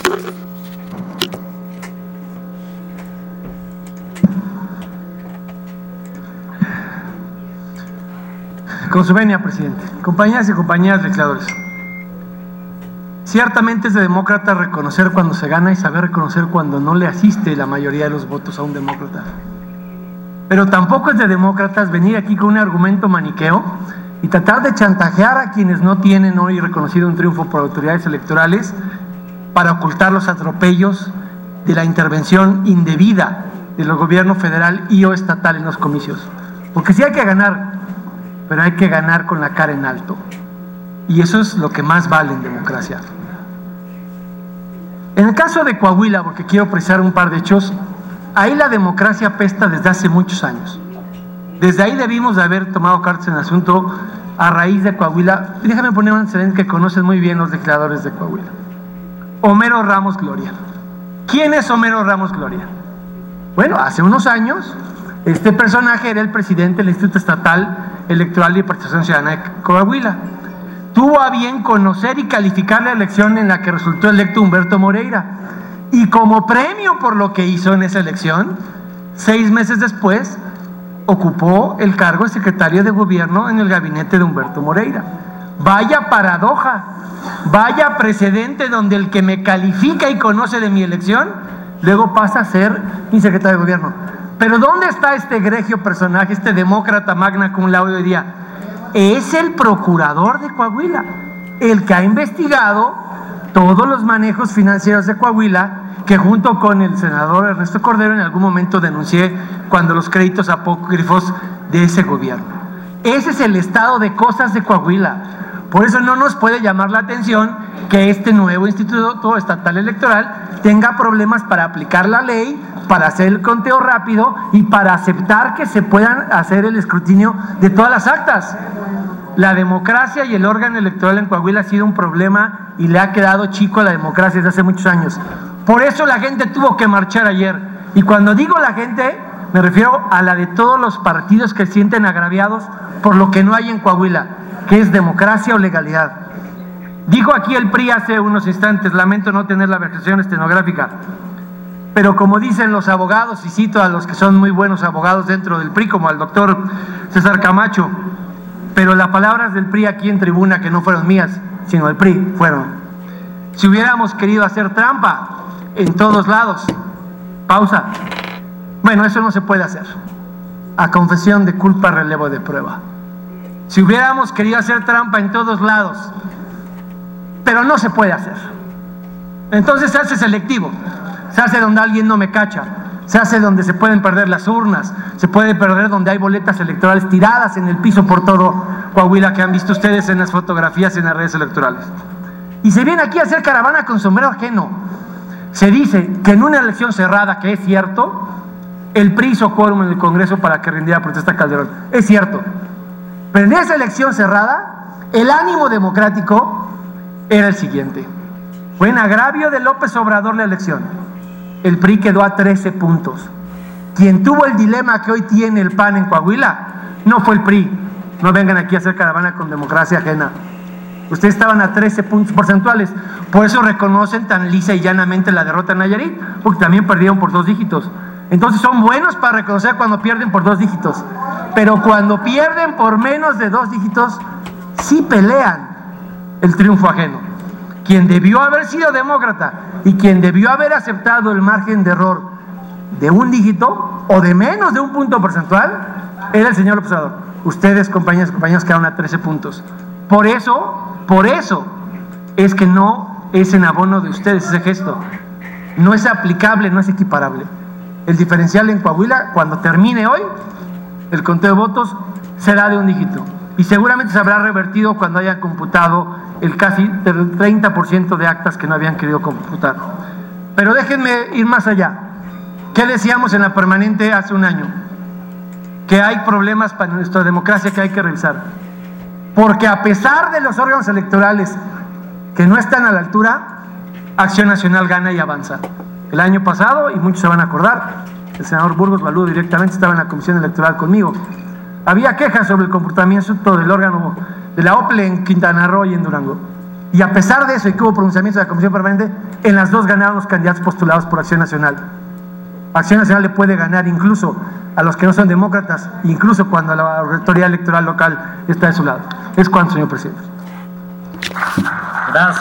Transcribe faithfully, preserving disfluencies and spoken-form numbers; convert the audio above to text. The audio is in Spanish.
Con su venia, presidente. Compañeras y compañeras legisladores. Ciertamente es de demócrata reconocer cuando se gana y saber reconocer cuando no le asiste la mayoría de los votos a un demócrata. Pero tampoco es de demócratas venir aquí con un argumento maniqueo y tratar de chantajear a quienes no tienen hoy reconocido un triunfo por autoridades electorales para ocultar los atropellos de la intervención indebida del gobierno federal y o estatal en los comicios. Porque sí hay que ganar, pero hay que ganar con la cara en alto. Y eso es lo que más vale en democracia. En el caso de Coahuila, porque quiero precisar un par de hechos, ahí la democracia apesta desde hace muchos años. Desde ahí debimos de haber tomado cartas en el asunto a raíz de Coahuila. Y déjame poner un antecedente que conocen muy bien los legisladores de Coahuila. Homero Ramos Gloria. ¿Quién es Homero Ramos Gloria? Bueno, hace unos años, este personaje era el presidente del Instituto Estatal Electoral y Participación Ciudadana de Coahuila. Tuvo a bien conocer y calificar la elección en la que resultó electo Humberto Moreira. Y como premio por lo que hizo en esa elección, seis meses después, ocupó el cargo de secretario de gobierno en el gabinete de Humberto Moreira. Vaya paradoja, vaya precedente donde el que me califica y conoce de mi elección, luego pasa a ser mi secretario de gobierno. Pero ¿dónde está este egregio personaje, este demócrata magna cum laude hoy día? Es el procurador de Coahuila, el que ha investigado todos los manejos financieros de Coahuila, que junto con el senador Ernesto Cordero en algún momento denuncié cuando los créditos apócrifos de ese gobierno. Ese es el estado de cosas de Coahuila. Por eso no nos puede llamar la atención que este nuevo Instituto Estatal Electoral tenga problemas para aplicar la ley, para hacer el conteo rápido y para aceptar que se puedan hacer el escrutinio de todas las actas. La democracia y el órgano electoral en Coahuila ha sido un problema y le ha quedado chico a la democracia desde hace muchos años. Por eso la gente tuvo que marchar ayer. Y cuando digo la gente, me refiero a la de todos los partidos que se sienten agraviados por lo que no hay en Coahuila, que es democracia o legalidad. Dijo aquí el P R I hace unos instantes, lamento no tener la versión estenográfica, pero como dicen los abogados, y cito a los que son muy buenos abogados dentro del P R I, como al doctor César Camacho, pero las palabras del P R I aquí en tribuna, que no fueron mías, sino del P R I, fueron: si hubiéramos querido hacer trampa en todos lados, pausa, bueno, eso no se puede hacer, a confesión de culpa, relevo de prueba. Si hubiéramos querido hacer trampa en todos lados, pero no se puede hacer, entonces se hace selectivo, se hace donde alguien no me cacha, se hace donde se pueden perder las urnas, se puede perder donde hay boletas electorales tiradas en el piso por todo Coahuila, que han visto ustedes en las fotografías en las redes electorales. Y se viene aquí a hacer caravana con sombrero ajeno. Se dice que en una elección cerrada, que es cierto, el P R I hizo quórum en el Congreso para que rindiera protesta Calderón. Es cierto. Pero en esa elección cerrada, el ánimo democrático era el siguiente: fue en agravio de López Obrador la elección. El P R I quedó a trece puntos. Quien tuvo el dilema que hoy tiene el P A N en Coahuila no fue el P R I. No vengan aquí a hacer caravana con democracia ajena. Ustedes estaban a trece puntos porcentuales. Por eso reconocen tan lisa y llanamente la derrota en Nayarit, porque también perdieron por dos dígitos. Entonces son buenos para reconocer cuando pierden por dos dígitos. Pero cuando pierden por menos de dos dígitos, sí pelean el triunfo ajeno. Quien debió haber sido demócrata y quien debió haber aceptado el margen de error de un dígito o de menos de un punto porcentual era el señor López Obrador. Ustedes, compañeras y compañeros, quedaron a trece puntos. Por eso, por eso es que no es en abono de ustedes ese gesto. No es aplicable, no es equiparable. El diferencial en Coahuila, cuando termine hoy el conteo de votos, será de un dígito. Y seguramente se habrá revertido cuando haya computado el casi treinta por ciento de actas que no habían querido computar. Pero déjenme ir más allá. ¿Qué decíamos en la permanente hace un año? Que hay problemas para nuestra democracia que hay que revisar. Porque a pesar de los órganos electorales que no están a la altura, Acción Nacional gana y avanza. El año pasado, y muchos se van a acordar, el senador Burgos Balú directamente estaba en la comisión electoral conmigo. Había quejas sobre el comportamiento del órgano de la O P L E en Quintana Roo y en Durango. Y a pesar de eso, y que hubo pronunciamientos de la Comisión Permanente, en las dos ganaron los candidatos postulados por Acción Nacional. Acción Nacional le puede ganar incluso a los que no son demócratas, incluso cuando la autoridad electoral local está de su lado. Es cuanto, señor presidente. Gracias.